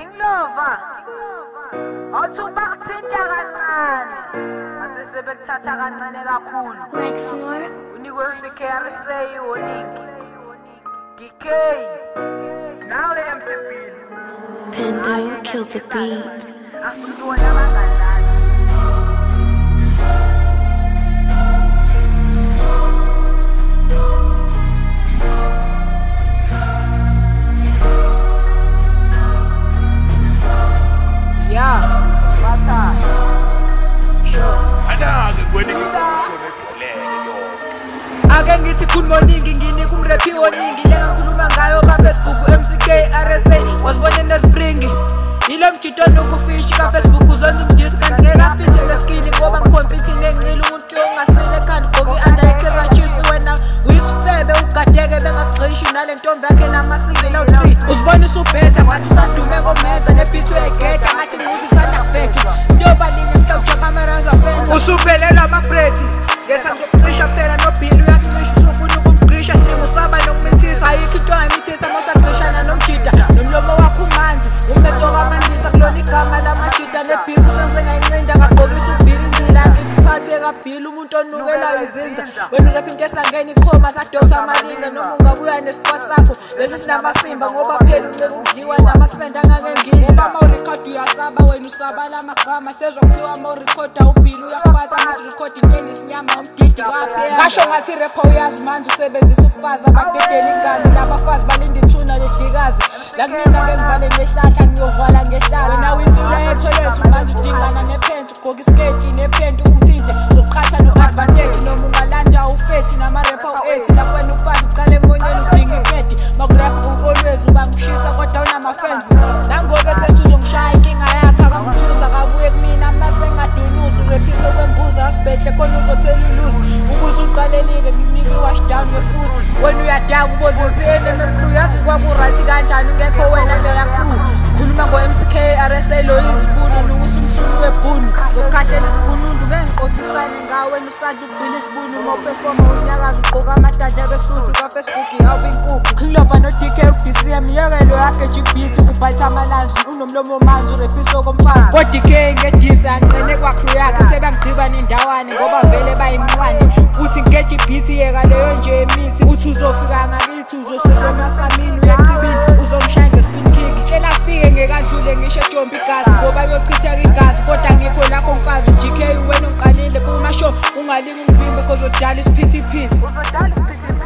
King Lover awuthi ubakuthinta kancane manje sebekuthatha kancane kakhulu unikwe CKRSA warning DK now the MC Bill Pendo kill the beat. asitona abangani Ake ngithi good morning nginika umraphi woningi le ngikhuluma ngayo ka Facebook MCKRSA wasibone nespring yilo mjito nokufishi ka Facebook uzonza umdisc kanti ngeke afithe ngeskill ngoba ngikompete nencila umuntu ongasile ekhanda ugqoki under eKaizer Chiefs wena uyisifebe ugadeke bengagxishi nale ntombi yakhe namasingile awu3 uzibona usubhetha ngathi usadume ngomenza nebeat uyayigeta ngathi nguzisana kubhetha nyobaningi mhlawumbe cameras afenza usuphelela amabrethi ngesa ngizokugcisha phela noBill uyaqcisha usufuna ukumgcisha sinengusaba nokumithisa ayikho into ngamithisa mosaqcishana nomjida nomlomo wakho umanzi umetho kamandisa kulona igama lamajida nebeef sengayincinda kaqokisa uBill indlela ngiphathe kaBill umuntu onukelayo izinza wena urap into esangena ikhoma sadosa amalinga noma ungabuya nesiqwa sakho lesi sinamasimba ngoba phela ucela ukudliwa namasenda angangengini ngoba mawurecord uyasaba wena usaba lamagama sezwa kuthiwa mawurecorda uBill uyakuphatha masirecord into esinyama umdidi kaphela ngasho ngathi rapper uyazi manje usebenzisa ufazi abadedela ingazi labafazi balinda ithuna ledikazi la kunina ngeke ngivale ngehlahla ngiyovala ngehlathi wena winsula yetholethu manje udingana nephenthi ugqoka isketi nephenthi umthinte zokuqhatha no-advantage noma ungalanda ufethi nama-rapper u-8 lapho wena ufazi uqala emonyeni udinga ipedi makurapha u-always uba ngishisa kodwa unama-fans nangoke sethi uzongishaya inkinga yakhe akamthusa kabuye kumina masengadunusi urephise okwembuza asibhehle khona uzothela uluzi ubuze uqalelike nginika i-washdown ngefuthi wena uyadaka uboziziyene memcrew yazi kwaku-right kanjani ungekho wena leya crew khuluma ngo-MCKRSA lo izibunu nukusa umsulu webhunu zokukhahlela isigunundu ngeke ngiqokisane ngawe wena usadla ukubhila isibunu uma uperforma unyakaza ugqoka amadadla besuthi kwa-Facebook ihawu inkukhu King Lover no-DK ukudisiye mnyekelo yakhe GBT ubhatha amalanzi unomlomo manzi urephise okomfazi ko-DK ngedisi anqene kwakrew yakhe sebangciba nendawane ngoba vele bayimncwane uthi nge-GBT yeka leyo nje emithi uthi uzofika ngakithi uzoseka emasamini uyacibini uzongishaya ngespin kick tshela afike ngekadlule ngisho ejomba igazi ngoba kuyochitheka igazi kodwa ngikho lakho mfazi DK wena uqalile kumashow ungalingi ungivimbe cause udala isiphithiphithi